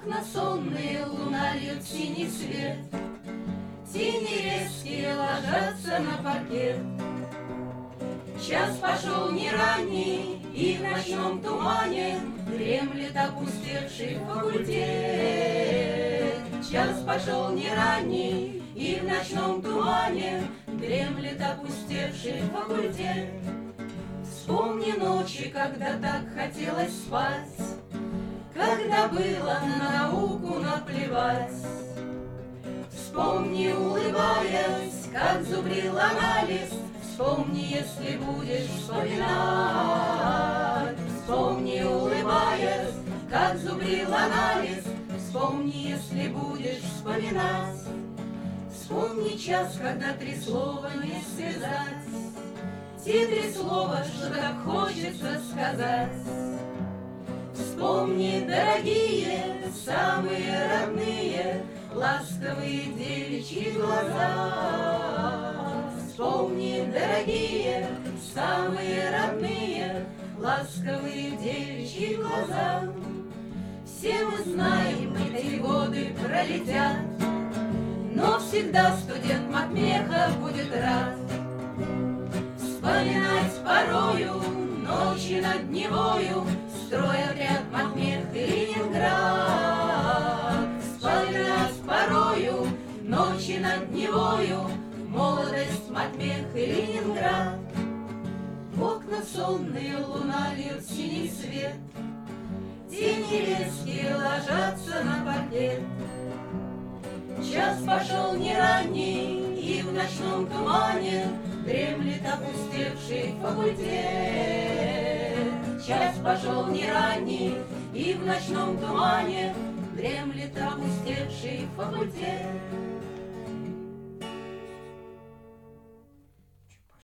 окна сонные, луна льет синий свет, тени резкие ложатся на паркет. Час пошел не ранний, и в ночном тумане дремлет опустевший факультет. Час пошел не ранний, и в ночном тумане дремлет опустевший факультет. Вспомни ночи, когда так хотелось спать, когда было на науку наплевать. Вспомни, улыбаясь, как зубрил анализ, вспомни, если будешь вспоминать. Вспомни, улыбаясь, как зубрил анализ, вспомни, если будешь вспоминать. Вспомни час, когда три слова не связать, те три слова, что так хочется сказать. Вспомни, дорогие, самые родные, ласковые девичьи глаза. Вспомни, дорогие, самые родные, ласковые девичьи глаза. Все мы знаем, эти годы пролетят, но всегда студент Матмеха будет рад вспоминать порою ночи над Невою, стройотряд Матмех и Ленинград. Вспоминать порою ночи над Невою, молодость Матмех и Ленинград. В окна сонные луна льет синий свет, тени резкие ложатся на паркет. Час пошел не ранний, и в ночном тумане дремлет опустевший факультет. Час пошел не ранний, и в ночном тумане дремлет опустевший факультет.